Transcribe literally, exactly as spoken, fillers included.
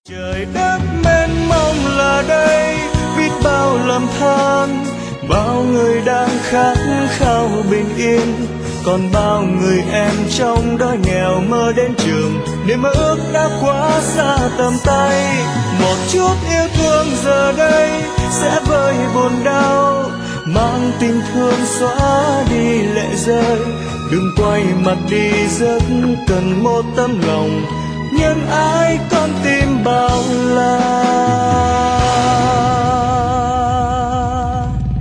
Trời đất mênh mông là đây, biết bao lầm than, bao người đang khát khao bình yên, còn bao người em trong đói nghèo mơ đến trường, niềm mơ ước đã quá xa tầm tay. Một chút yêu thương giờ đây sẽ vơi buồn đau, mang tình thương xóa đi lệ rơi. Đừng quay mặt đi, rất cần một tấm lòng nhân ái con tim bao la.